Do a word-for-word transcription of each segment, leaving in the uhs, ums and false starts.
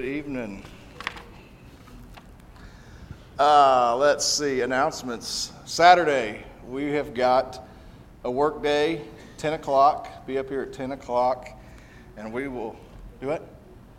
evening. Uh, let's see, announcements. Saturday, we have got a work day, ten o'clock. Be up here at ten o'clock, and we will do it?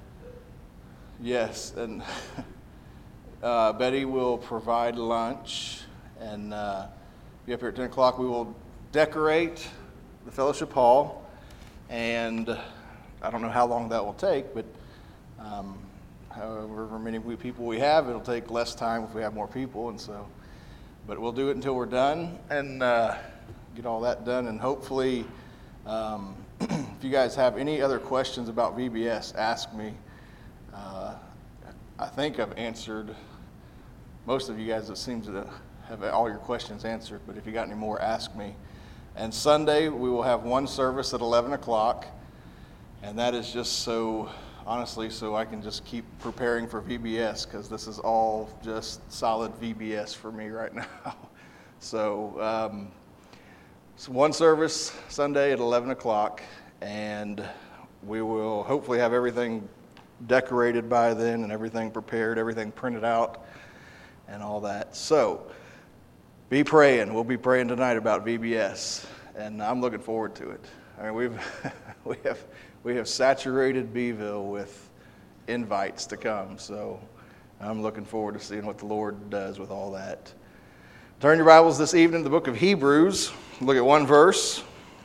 Yes, and uh, Betty will provide lunch, and uh, be up here at ten o'clock. We will decorate the fellowship hall, and I don't know how long that will take, but um, however many we, people we have, it'll take less time if we have more people, and so, but we'll do it until we're done, and uh, get all that done, and hopefully, um, if you guys have any other questions about V B S, ask me. Uh, I think I've answered most of you guys. It seems to have all your questions answered, but if you got any more, ask me. And Sunday, we will have one service at eleven o'clock, and that is just so, honestly, so I can just keep preparing for V B S, because this is all just solid V B S for me right now. So, um, so one service Sunday at eleven o'clock, and we will hopefully have everything decorated by then and everything prepared, everything printed out, and all that. So, be praying. We'll be praying tonight about V B S, and I'm looking forward to it. I mean, we've we have we have saturated Beeville with invites to come, so I'm looking forward to seeing what the Lord does with all that. Turn your Bibles this evening to the book of Hebrews. Look at one verse.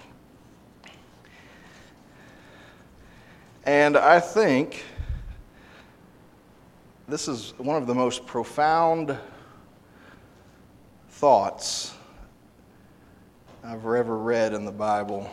And I think this is one of the most profound thoughts I've ever read in the Bible.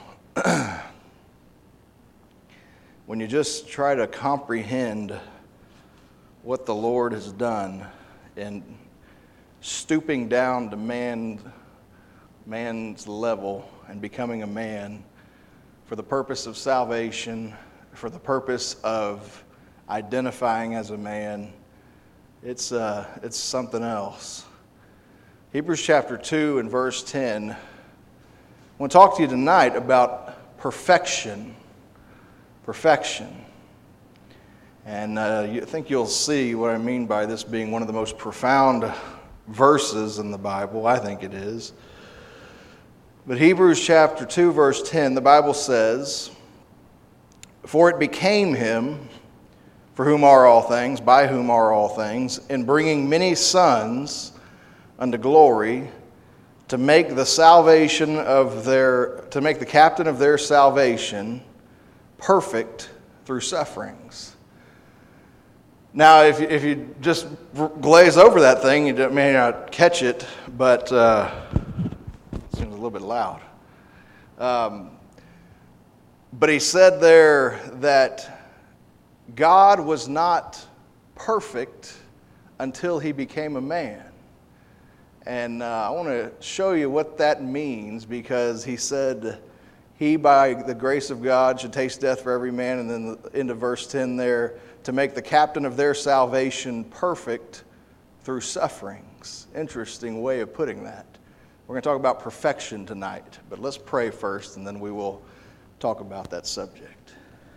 When you just try to comprehend what the Lord has done in stooping down to man, man's level and becoming a man for the purpose of salvation, for the purpose of identifying as a man, it's uh, it's something else. Hebrews chapter two and verse ten. I want to talk to you tonight about perfection. Perfection. And uh, you, I think you'll see what I mean by this being one of the most profound verses in the Bible. I think it is. But Hebrews chapter two, verse ten, the Bible says, "For it became him, for whom are all things, by whom are all things, in bringing many sons unto glory, to make the salvation of their, to make the captain of their salvation perfect through sufferings." Now, if you, if you just glaze over that thing, you may not catch it, but uh, it seems a little bit loud. Um, but he said there that God was not perfect until he became a man. And uh, I want to show you what that means, because he said, he by the grace of God should taste death for every man, and then the end of verse ten there, to make the captain of their salvation perfect through sufferings. Interesting way of putting that. We're going to talk about perfection tonight, but let's pray first, and then we will talk about that subject.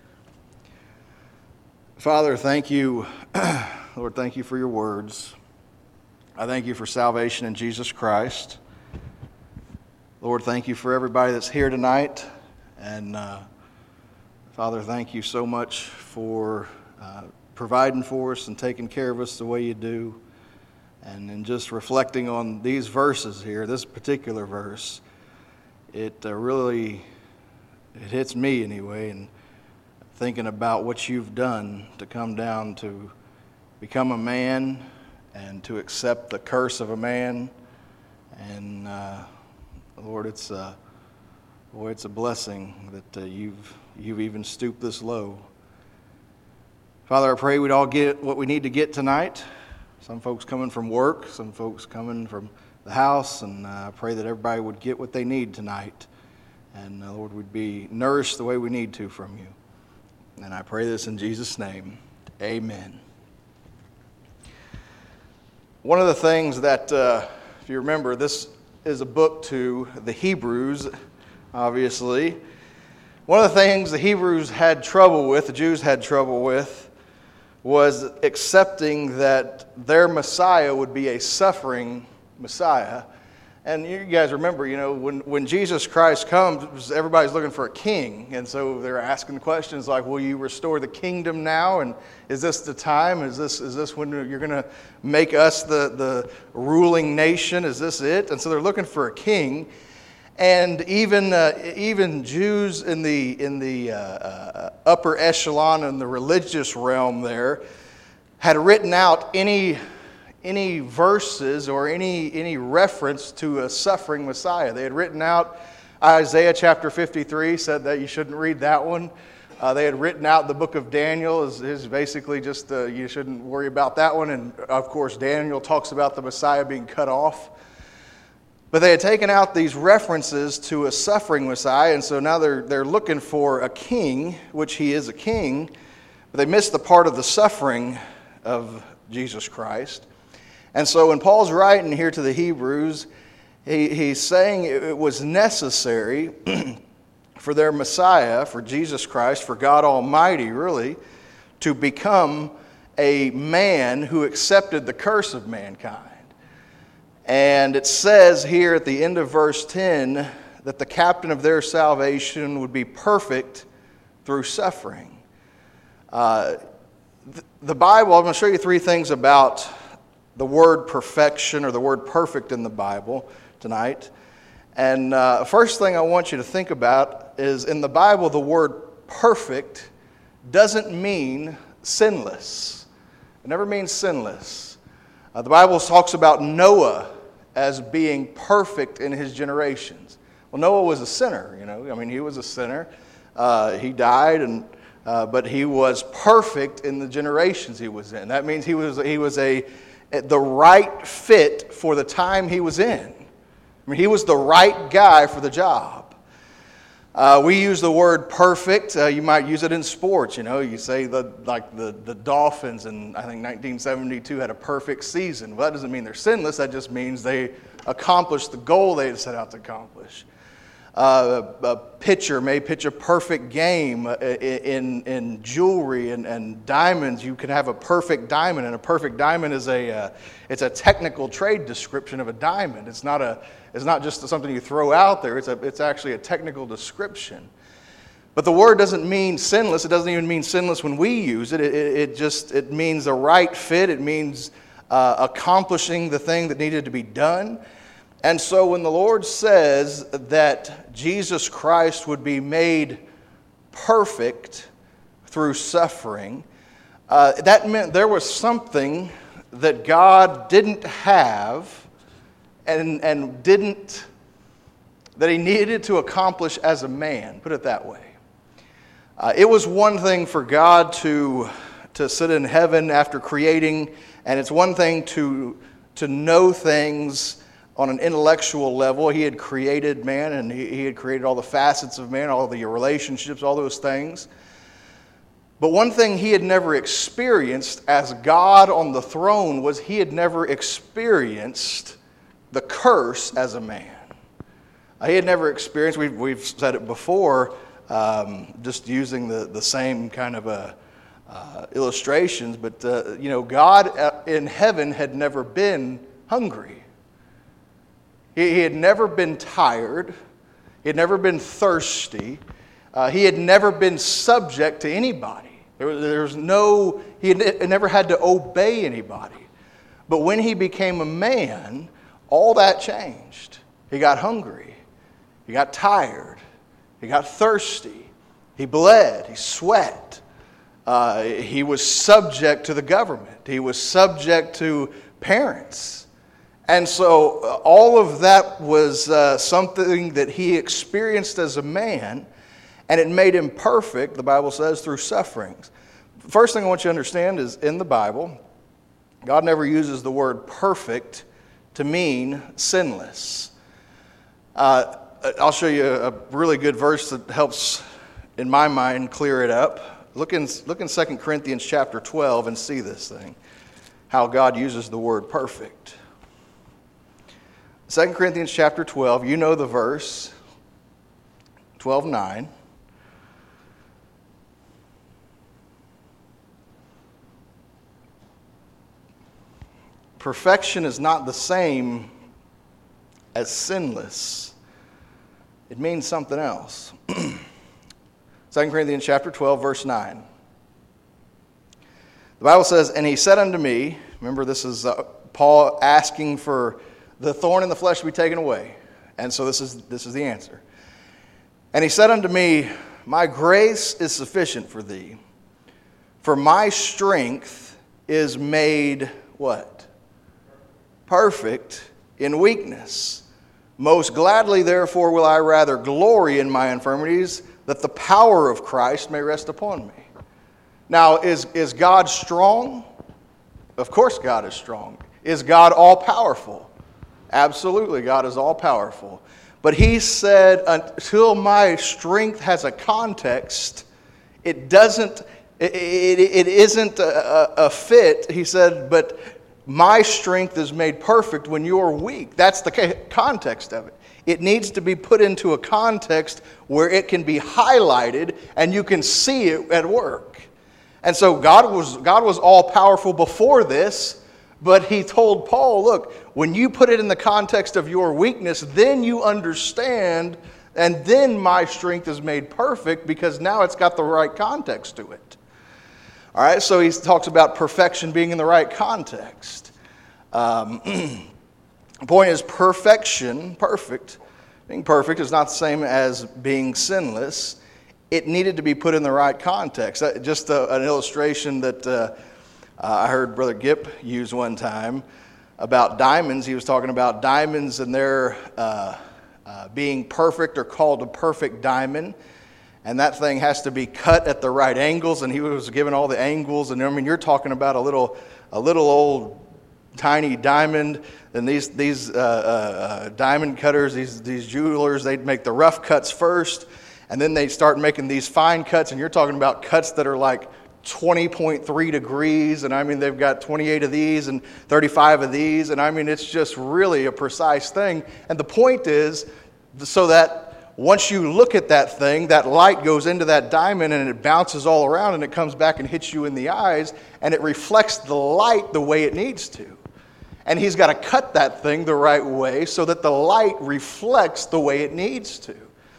Father, thank you, Lord, thank you for your words. I thank you for salvation in Jesus Christ. Lord, thank you for everybody that's here tonight. And uh, Father, thank you so much for uh, providing for us and taking care of us the way you do. And in just reflecting on these verses here, this particular verse, it uh, really, it hits me anyway, and thinking about what you've done to come down to become a man and to accept the curse of a man. And uh, Lord, it's a, boy, it's a blessing that uh, you've you've even stooped this low. Father, I pray we'd all get what we need to get tonight. Some folks coming from work, some folks coming from the house, and uh, I pray that everybody would get what they need tonight. And uh, Lord, we'd be nourished the way we need to from you. And I pray this in Jesus' name. Amen. One of the things that, uh, if you remember, this is a book to the Hebrews, obviously. One of the things the Hebrews had trouble with, the Jews had trouble with, was accepting that their Messiah would be a suffering Messiah. And you guys remember, you know, when, when Jesus Christ comes, everybody's looking for a king. And so they're asking questions like, will you restore the kingdom now? And is this the time? Is this is this when you're going to make us the, the ruling nation? Is this it? And so they're looking for a king. And even uh, even Jews in the in the uh, uh, upper echelon in the religious realm there had written out any any verses or any any reference to a suffering Messiah. They had written out Isaiah chapter fifty-three, said that you shouldn't read that one. Uh, they had written out the book of Daniel, is, is basically just uh, you shouldn't worry about that one. And of course, Daniel talks about the Messiah being cut off. But they had taken out these references to a suffering Messiah, and so now they're they're looking for a king, which he is a king, but they missed the part of the suffering of Jesus Christ. And so when Paul's writing here to the Hebrews, he, he's saying it was necessary for their Messiah, for Jesus Christ, for God Almighty, really, to become a man who accepted the curse of mankind. And it says here at the end of verse ten that the captain of their salvation would be perfect through suffering. Uh, the Bible, I'm going to show you three things about the word perfection or the word perfect in the Bible tonight. And uh, first thing I want you to think about is in the Bible, the word perfect doesn't mean sinless. It never means sinless. Uh, the Bible talks about Noah as being perfect in his generations. Well, Noah was a sinner, you know. I mean, he was a sinner. Uh, he died, and uh, but he was perfect in the generations he was in. That means he was he was a the right fit for the time he was in. I mean, he was the right guy for the job. Uh, we use the word perfect. Uh, you might use it in sports. You know, you say the like the, the Dolphins in I think nineteen seventy-two had a perfect season. Well, that doesn't mean they're sinless. That just means they accomplished the goal they had set out to accomplish. Uh, a, a pitcher may pitch a perfect game in in jewelry and, and diamonds. You can have a perfect diamond, and a perfect diamond is a uh, it's a technical trade description of a diamond. It's not a It's not just something you throw out there. It's a, it's actually a technical description. But the word doesn't mean sinless. It doesn't even mean sinless when we use it. It, it, it just it means the right fit. It means uh, accomplishing the thing that needed to be done. And so when the Lord says that Jesus Christ would be made perfect through suffering, uh, that meant there was something that God didn't have And, and didn't, that he needed to accomplish as a man, put it that way. Uh, it was one thing for God to, to sit in heaven after creating, and it's one thing to, to know things on an intellectual level. He had created man, and he, he had created all the facets of man, all the relationships, all those things. But one thing he had never experienced as God on the throne was he had never experienced the curse as a man. Uh, he had never experienced, we've, we've said it before, um, just using the, the same kind of a, uh, illustrations, but uh, you know, God in heaven had never been hungry. He, he had never been tired. He had never been thirsty. Uh, he had never been subject to anybody. There was, there was no, he had never had to obey anybody. But when he became a man, all that changed. He got hungry. He got tired. He got thirsty. He bled. He sweat. Uh, he was subject to the government. He was subject to parents. And so uh, all of that was uh, something that he experienced as a man, and it made him perfect, the Bible says, through sufferings. First thing I want you to understand is in the Bible, God never uses the word perfect to mean sinless. Uh, I'll show you a really good verse that helps, in my mind, clear it up. Look in, look in Second Corinthians chapter twelve and see this thing, how God uses the word perfect. Second Corinthians chapter twelve, you know the verse, twelve nine. perfection is not the same as sinless. It means something else. Second Corinthians chapter twelve, verse nine. The Bible says, "And he said unto me," remember this is uh, Paul asking for the thorn in the flesh to be taken away. And so this is this is the answer. "And he said unto me, My grace is sufficient for thee, for my strength is made," what? "Perfect in weakness. Most gladly, therefore, will I rather glory in my infirmities, that the power of Christ may rest upon me." Now, is, is God strong? Of course God is strong. Is God all-powerful? Absolutely, God is all-powerful. But he said, until my strength has a context, it doesn't, it, it, it isn't a, a fit. He said, but my strength is made perfect when you're weak. That's the context of it. It needs to be put into a context where it can be highlighted and you can see it at work. And so God was God was all powerful before this, but he told Paul, look, when you put it in the context of your weakness, then you understand, and then my strength is made perfect because now it's got the right context to it. All right, so he talks about perfection being in the right context. Um, the point is perfection, perfect, being perfect is not the same as being sinless. It needed to be put in the right context. Uh, Just a, an illustration that uh, uh, I heard Brother Gipp use one time about diamonds. He was talking about diamonds and their uh, uh, being perfect or called a perfect diamond. And that thing has to be cut at the right angles, and he was given all the angles. And I mean, you're talking about a little, a little old, tiny diamond. And these these uh, uh, diamond cutters, these these jewelers, they'd make the rough cuts first, and then they start making these fine cuts. And you're talking about cuts that are like twenty point three degrees, and I mean they've got twenty-eight of these and thirty-five of these, and I mean it's just really a precise thing. And the point is, so that once you look at that thing, that light goes into that diamond and it bounces all around and it comes back and hits you in the eyes and it reflects the light the way it needs to. And he's got to cut that thing the right way so that the light reflects the way it needs to.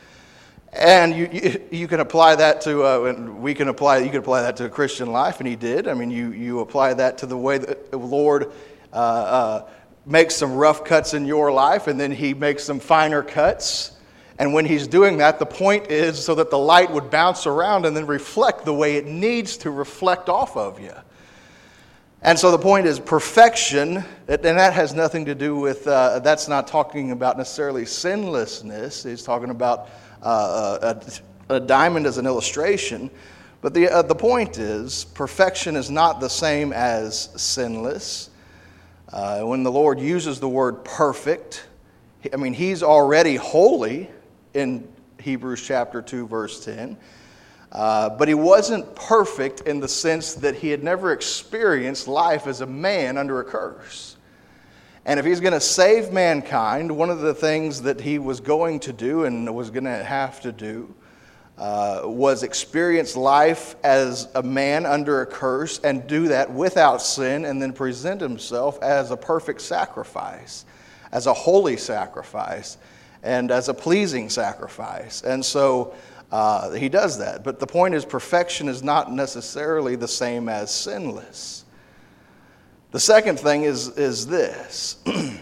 And you you, you can apply that to, uh, and we can apply, you can apply that to a Christian life, and he did. I mean, you, you apply that to the way that the Lord uh, uh, makes some rough cuts in your life, and then he makes some finer cuts. And when he's doing that, the point is so that the light would bounce around and then reflect the way it needs to reflect off of you. And so the point is perfection, and that has nothing to do with, uh, that's not talking about necessarily sinlessness. He's talking about uh, a, a diamond as an illustration. But the, uh, the point is, perfection is not the same as sinless. Uh, when the Lord uses the word perfect, I mean, he's already holy in Hebrews chapter two, verse ten. Uh, but he wasn't perfect in the sense that he had never experienced life as a man under a curse. And if he's going to save mankind, one of the things that he was going to do and was going to have to do uh, was experience life as a man under a curse and do that without sin and then present himself as a perfect sacrifice, as a holy sacrifice, and as a pleasing sacrifice. And so uh, he does that. But the point is, perfection is not necessarily the same as sinless. The second thing is, is this.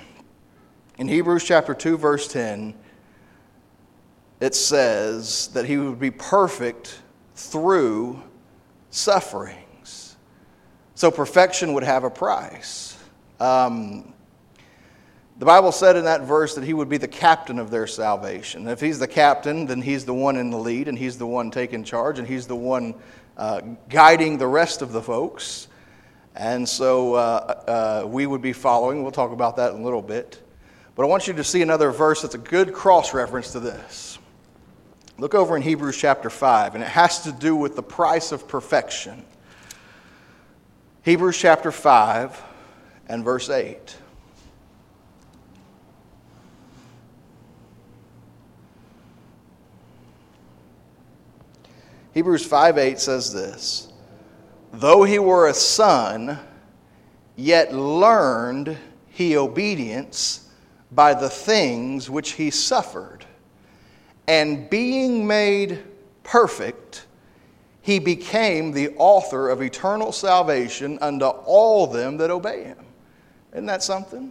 In Hebrews chapter two, verse ten, it says that he would be perfect through sufferings. So perfection would have a price. Um, The Bible said in that verse that he would be the captain of their salvation. If he's the captain, then he's the one in the lead, and he's the one taking charge, and he's the one uh, guiding the rest of the folks. And so uh, uh, we would be following. We'll talk about that in a little bit. But I want you to see another verse that's a good cross-reference to this. Look over in Hebrews chapter five, and it has to do with the price of perfection. Hebrews chapter five and verse eight. Hebrews five eight says this, "Though he were a son, yet learned he obedience by the things which he suffered. And being made perfect, he became the author of eternal salvation unto all them that obey him. Isn't that something?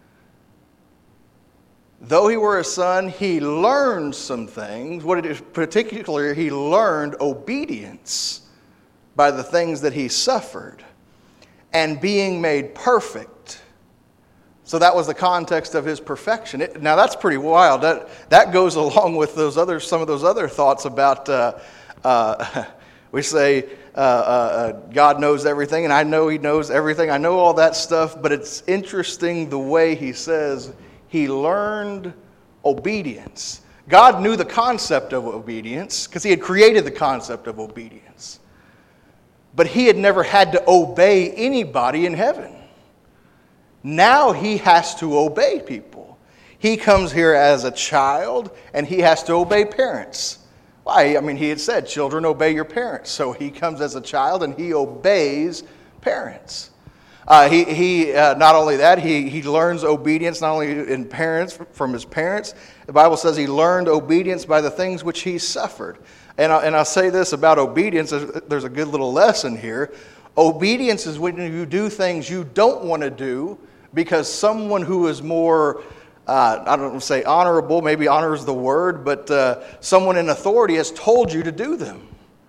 Though he were a son, he learned some things. What it is particularly, he learned obedience by the things that he suffered, and being made perfect. So that was the context of his perfection. It, now that's pretty wild. That that goes along with those other some of those other thoughts about uh, uh, we say uh, uh, God knows everything, and I know He knows everything. I know all that stuff, but it's interesting the way he says he learned obedience. God knew the concept of obedience because he had created the concept of obedience. But he had never had to obey anybody in heaven. Now he has to obey people. He comes here as a child and he has to obey parents. Why? I mean, he had said, children, obey your parents. So he comes as a child and he obeys parents. Uh, he he uh, not only that, he, he learns obedience not only in parents from his parents. The Bible says he learned obedience by the things which he suffered. And, I, and I'll say this about obedience, there's a good little lesson here. Obedience is when you do things you don't want to do because someone who is more, uh, I don't want to say honorable, maybe honor is the word, but uh, someone in authority has told you to do them.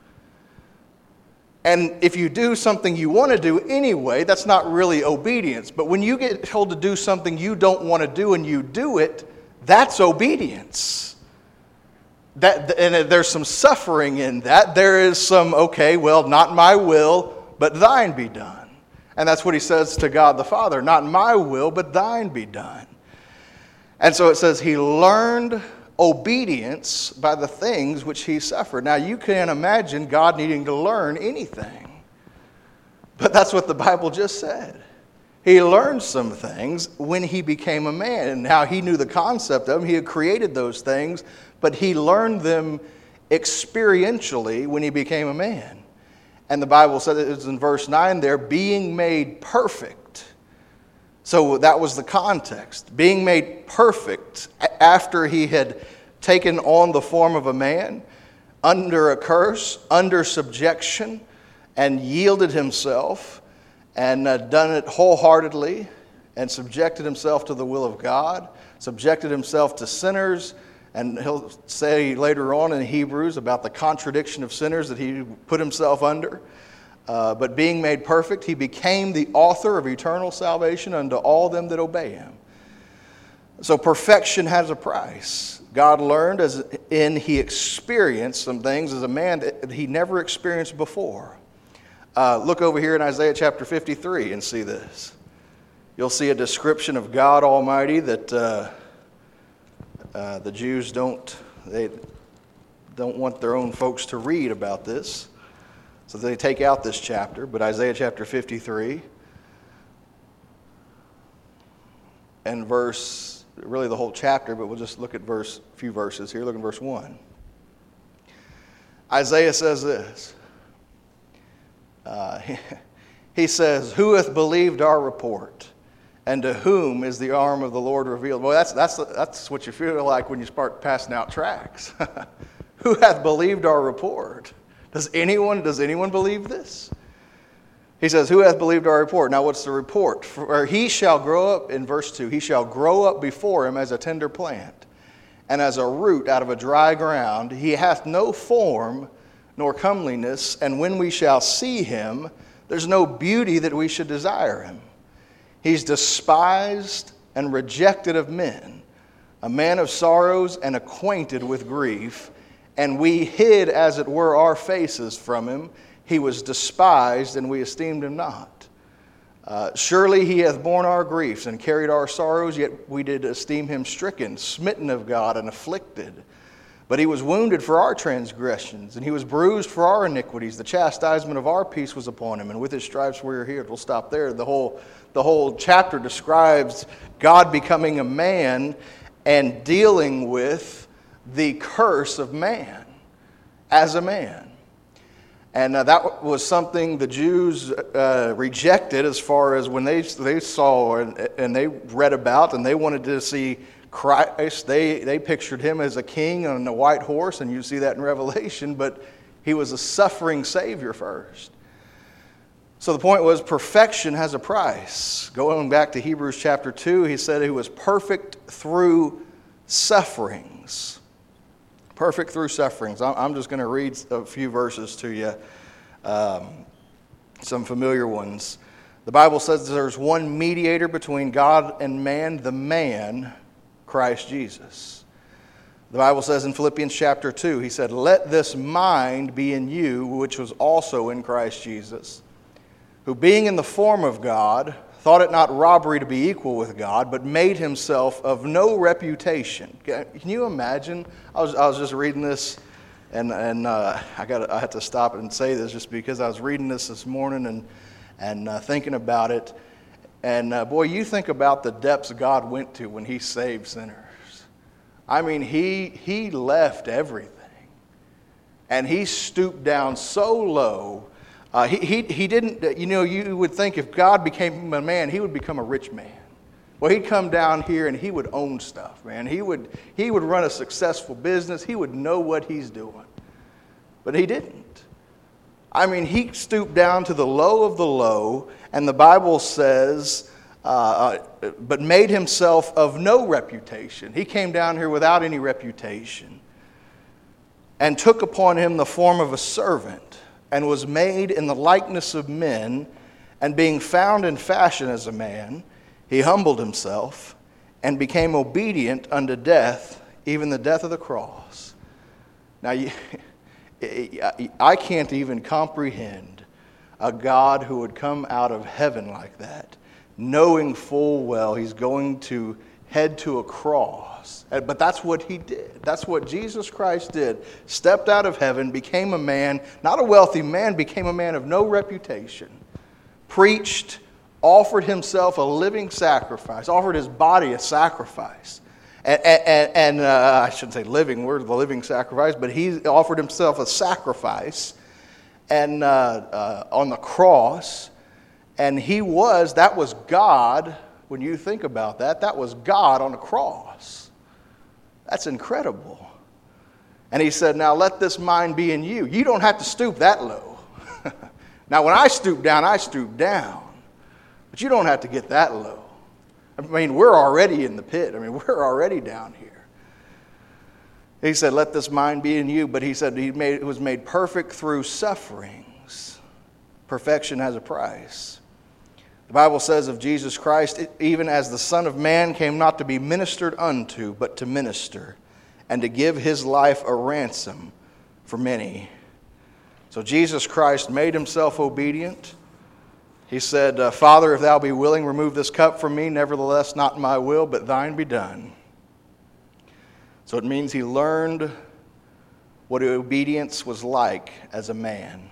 And if you do something you want to do anyway, that's not really obedience. But when you get told to do something you don't want to do and you do it, that's obedience. That, and there's some suffering in that. There is some, okay, well, not my will, but thine be done. And that's what he says to God the Father. Not my will, but thine be done. And so it says he learned obedience by the things which he suffered. Now you can't imagine God needing to learn anything. But that's what the Bible just said. He learned some things when he became a man. And now he knew the concept of them. He had created those things, but he learned them experientially when he became a man. And the Bible said it's in verse nine there, being made perfect. So that was the context. Being made perfect after he had taken on the form of a man, under a curse, under subjection, and yielded himself, and uh, done it wholeheartedly, and subjected himself to the will of God, subjected himself to sinners, and he'll say later on in Hebrews about the contradiction of sinners that he put himself under. Uh, but being made perfect, he became the author of eternal salvation unto all them that obey him. So perfection has a price. God learned as in he experienced some things as a man that he never experienced before. Uh, look over here in Isaiah chapter fifty-three and see this. You'll see a description of God Almighty that uh, uh, the Jews don't they don't want their own folks to read about this. So they take out this chapter, but Isaiah chapter fifty-three and verse, really the whole chapter, but we'll just look at verse, a few verses here. Look at verse one. Isaiah says this. Uh, he, he says, "Who hath believed our report? And to whom is the arm of the Lord revealed?" Well, that's that's that's what you feel like when you start passing out tracts. Who hath believed our report? Does anyone, does anyone believe this? He says, who hath believed our report? Now what's the report? For he shall grow up, in verse two, he shall grow up before him as a tender plant, and as a root out of a dry ground. He hath no form nor comeliness, and when we shall see him, there's no beauty that we should desire him. He's despised and rejected of men, a man of sorrows and acquainted with grief. And we hid, as it were, our faces from him. He was despised, and we esteemed him not. Uh, surely he hath borne our griefs and carried our sorrows, yet we did esteem him stricken, smitten of God, and afflicted. But he was wounded for our transgressions, and he was bruised for our iniquities. The chastisement of our peace was upon him, and with his stripes we are healed. We'll stop there. The whole, the whole chapter describes God becoming a man and dealing with the curse of man as a man. And uh, that was something the Jews uh, rejected as far as when they they saw and, and they read about and they wanted to see Christ. They, they pictured him as a king on a white horse, and you see that in Revelation, but he was a suffering Savior first. So the point was, perfection has a price. Going back to Hebrews chapter two, he said he was perfect through sufferings. Perfect through sufferings. I'm just going to read a few verses to you, um, some familiar ones. The Bible says there's one mediator between God and man, the man, Christ Jesus. The Bible says in Philippians chapter two, he said, "Let this mind be in you, which was also in Christ Jesus, who being in the form of God, thought it not robbery to be equal with God, but made himself of no reputation." Can you imagine? I was I was just reading this, and and uh, I got I had to stop and say this just because I was reading this this morning and and uh, thinking about it, and uh, boy, you think about the depths God went to when He saved sinners. I mean, he he left everything, and He stooped down so low. Uh, he, he, he didn't, you know, you would think if God became a man, he would become a rich man. Well, he'd come down here and he would own stuff, man. He would, he would run a successful business. He would know what he's doing. But he didn't. I mean, he stooped down to the low of the low, and the Bible says, uh, uh, but made himself of no reputation. He came down here without any reputation and took upon him the form of a servant, and was made in the likeness of men, and being found in fashion as a man, he humbled himself and became obedient unto death, even the death of the cross. Now, you, I can't even comprehend a God who would come out of heaven like that, knowing full well he's going to head to a cross. But that's what he did. That's what Jesus Christ did. Stepped out of heaven, became a man, not a wealthy man, became a man of no reputation. Preached, offered himself a living sacrifice, offered his body a sacrifice. And, and, and uh, I shouldn't say living, we're the living sacrifice, but he offered himself a sacrifice and uh, uh, on the cross. And he was, that was God. When you think about that, that was God on the cross. That's incredible. And he said, now let this mind be in you. You don't have to stoop that low. Now when I stoop down, I stoop down. But you don't have to get that low. I mean, we're already in the pit. I mean, we're already down here. He said, let this mind be in you. But he said he made, it was made perfect through sufferings. Perfection has a price. The Bible says of Jesus Christ, even as the Son of Man came not to be ministered unto, but to minister, and to give his life a ransom for many. So Jesus Christ made himself obedient. He said, uh, Father, if thou be willing, remove this cup from me. Nevertheless, not my will, but thine be done. So it means he learned what obedience was like as a man.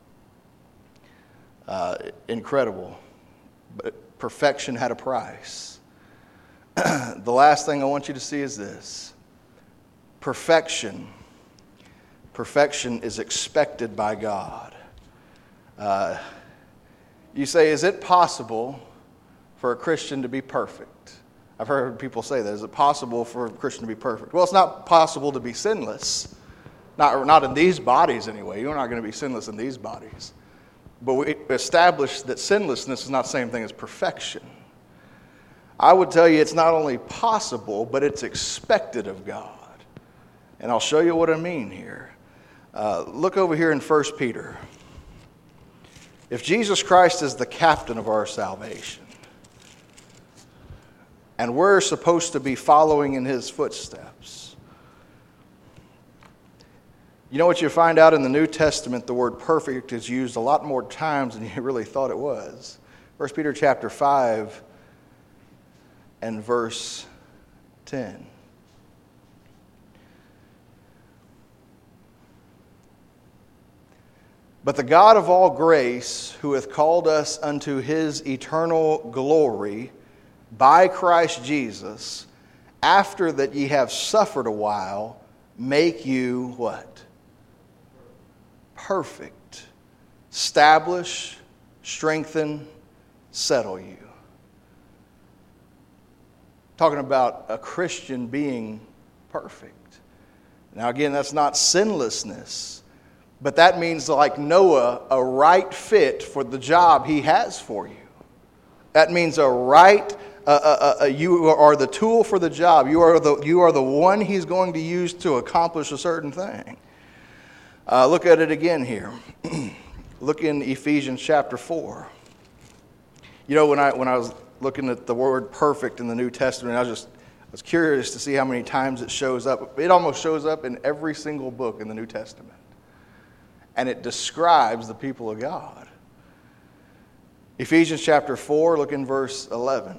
Uh, incredible. But perfection had a price. The last thing I want you to see is this. Perfection. Perfection is expected by God. Uh, you say, is it possible for a Christian to be perfect? I've heard people say that. Is it possible for a Christian to be perfect? Well, it's not possible to be sinless. Not, not in these bodies anyway. You're not going to be sinless in these bodies. But we established that sinlessness is not the same thing as perfection. I would tell you it's not only possible, but it's expected of God. And I'll show you what I mean here. Uh, look over here in First Peter. If Jesus Christ is the captain of our salvation, and we're supposed to be following in his footsteps, you know what you find out in the New Testament? The word perfect is used a lot more times than you really thought it was. First Peter chapter five and verse ten. But the God of all grace, who hath called us unto his eternal glory by Christ Jesus, after that ye have suffered a while, make you what? Perfect establish, strengthen, settle you. Talking about a Christian being perfect. Now again, that's not sinlessness, but that means, like Noah, a right fit for the job he has for you. That means a right, uh, uh, uh, you are the tool for the job. You are the, you are the one he's going to use to accomplish a certain thing. Uh, look at it again here. Look in Ephesians chapter four. You know, when I when I was looking at the word perfect in the New Testament, I was just I was curious to see how many times it shows up. It almost shows up in every single book in the New Testament. And it describes the people of God. Ephesians chapter four, look in verse eleven.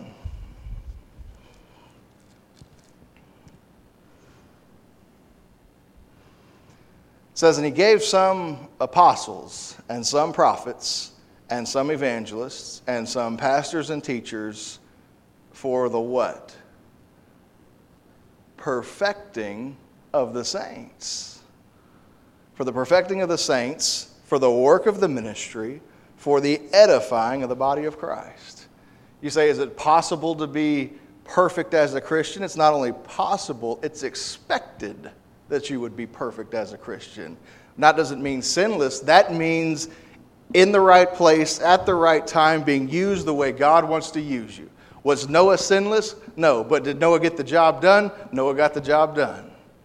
It says, and he gave some apostles, and some prophets, and some evangelists, and some pastors and teachers for the what? Perfecting of the saints. For the perfecting of the saints, for the work of the ministry, for the edifying of the body of Christ. You say, is it possible to be perfect as a Christian? It's not only possible, it's expected that you would be perfect as a Christian. That doesn't mean sinless. That means in the right place, at the right time, being used the way God wants to use you. Was Noah sinless? No. But did Noah get the job done? Noah got the job done.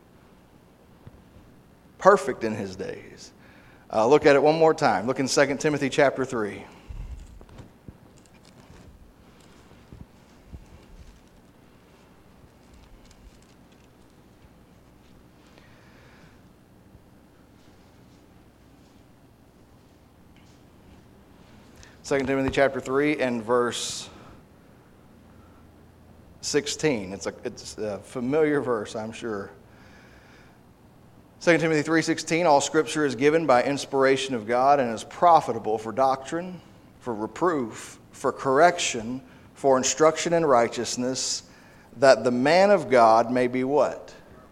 Perfect in his days. Uh, look at it one more time. Look in Second Timothy chapter three. Second Timothy chapter three and verse sixteen. It's a, it's a familiar verse, I'm sure. Second Timothy three sixteen, all Scripture is given by inspiration of God and is profitable for doctrine, for reproof, for correction, for instruction in righteousness, that the man of God may be what?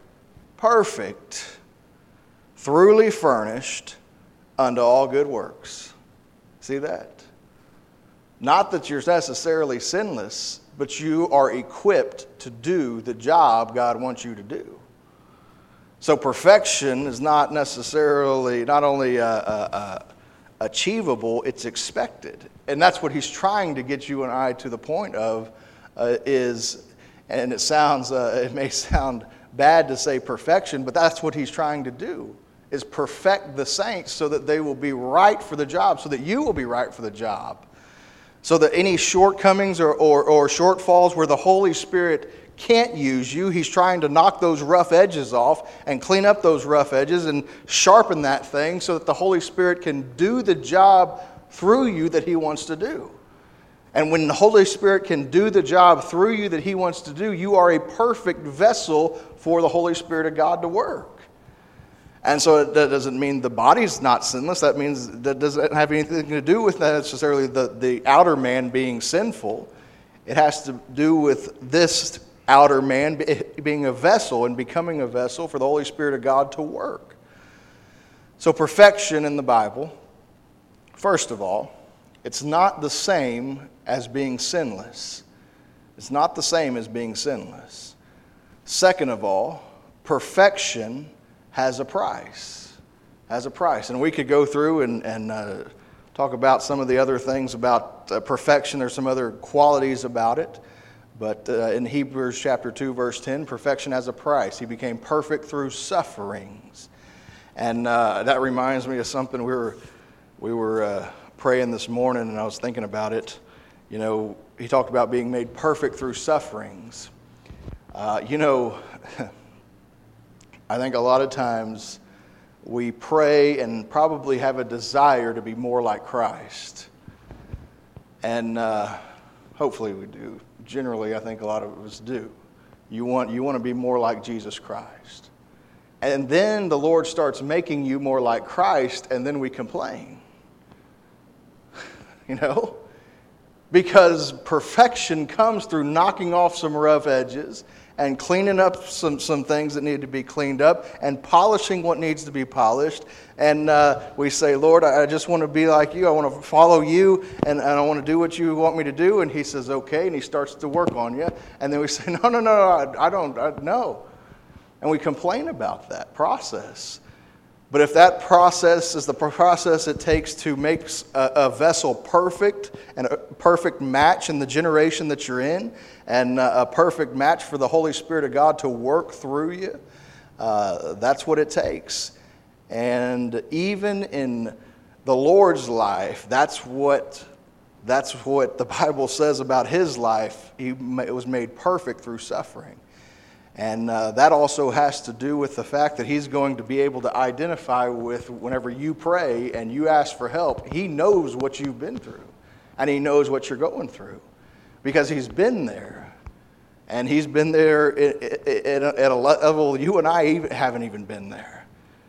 Perfect, thoroughly furnished unto all good works. See that? Not that you're necessarily sinless, but you are equipped to do the job God wants you to do. So perfection is not necessarily, not only uh, uh, uh, achievable, it's expected. And that's what he's trying to get you and I to the point of uh, is, and it sounds, uh, it may sound bad to say perfection, but that's what he's trying to do, is perfect the saints so that they will be right for the job, so that you will be right for the job. So that any shortcomings or, or, or shortfalls where the Holy Spirit can't use you, he's trying to knock those rough edges off and clean up those rough edges and sharpen that thing so that the Holy Spirit can do the job through you that he wants to do. And when the Holy Spirit can do the job through you that he wants to do, you are a perfect vessel for the Holy Spirit of God to work. And so that doesn't mean the body's not sinless. That means that doesn't have anything to do with necessarily the, the outer man being sinful. It has to do with this outer man being a vessel and becoming a vessel for the Holy Spirit of God to work. So perfection in the Bible, first of all, it's not the same as being sinless. It's not the same as being sinless. Second of all, perfection has a price. Has a price. And we could go through and, and uh, talk about some of the other things about uh, perfection. There's some other qualities about it. But uh, in Hebrews chapter two, verse ten, perfection has a price. He became perfect through sufferings. And uh, that reminds me of something we were, we were uh, praying this morning, and I was thinking about it. You know, he talked about being made perfect through sufferings. Uh, you know, I think a lot of times we pray and probably have a desire to be more like Christ. And uh, hopefully we do. Generally, I think a lot of us do. You want, you want to be more like Jesus Christ. And then the Lord starts making you more like Christ, and then we complain. You know? Because perfection comes through knocking off some rough edges and cleaning up some, some things that need to be cleaned up and polishing what needs to be polished. And uh, we say, Lord, I just want to be like you. I want to follow you, and, and I want to do what you want me to do. And he says, okay, and he starts to work on you. And then we say, no, no, no, I, I don't, I, no. And we complain about that process. But if that process is the process it takes to make a, a vessel perfect and a perfect match in the generation that you're in, and a perfect match for the Holy Spirit of God to work through you, uh, that's what it takes. And even in the Lord's life, that's what that's what the Bible says about his life. He it was made perfect through suffering. And uh, that also has to do with the fact that he's going to be able to identify with whenever you pray and you ask for help. He knows what you've been through, and he knows what you're going through because he's been there. And he's been there at a level you and I haven't even been there.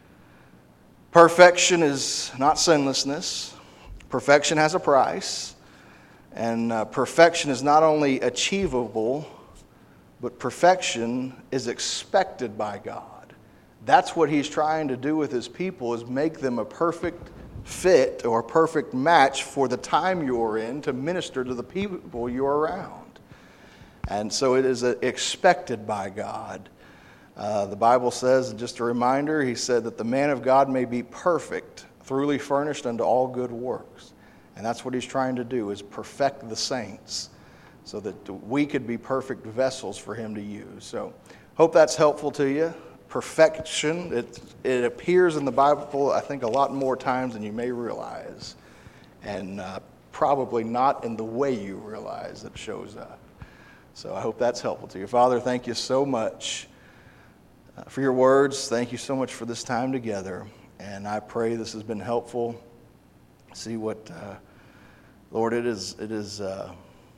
Perfection is not sinlessness. Perfection has a price. And uh, perfection is not only achievable, but perfection is expected by God. That's what he's trying to do with his people, is make them a perfect fit or a perfect match for the time you're in to minister to the people you're around. And so it is expected by God. Uh, the Bible says, just a reminder, he said that the man of God may be perfect, thoroughly furnished unto all good works. And that's what he's trying to do, is perfect the saints, so that we could be perfect vessels for him to use. So hope that's helpful to you. Perfection, it, it appears in the Bible, I think, a lot more times than you may realize. And uh, probably not in the way you realize it shows up. So I hope that's helpful to you. Father, thank you so much uh, for your words. Thank you so much for this time together. And I pray this has been helpful. See what, uh, Lord, it is, it is, uh,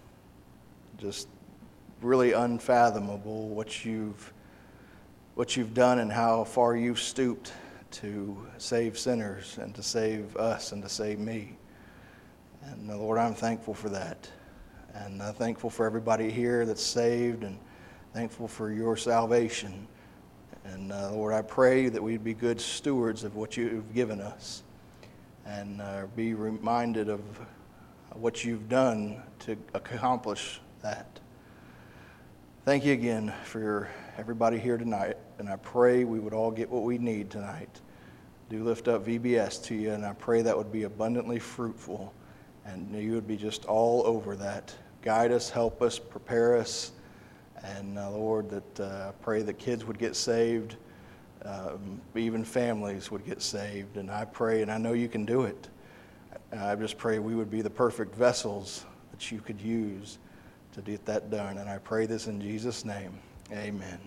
just really unfathomable what you've what you've done and how far you've stooped to save sinners and to save us and to save me. And uh, Lord, I'm thankful for that. And I'm thankful for everybody here that's saved, and thankful for your salvation. And uh, Lord, I pray that we'd be good stewards of what you've given us, and uh, be reminded of what you've done to accomplish that. Thank you again for your, everybody here tonight, and I pray we would all get what we need tonight. Do lift up V B S to you, and I pray that would be abundantly fruitful, and you would be just all over that. Guide us, help us, prepare us, and uh, Lord, that uh, I pray that kids would get saved, um, even families would get saved, and I pray, and I know you can do it. I just pray we would be the perfect vessels that you could use to get that done. And I pray this in Jesus' name. Amen.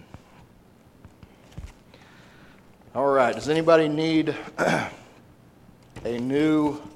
All right. Does anybody need a new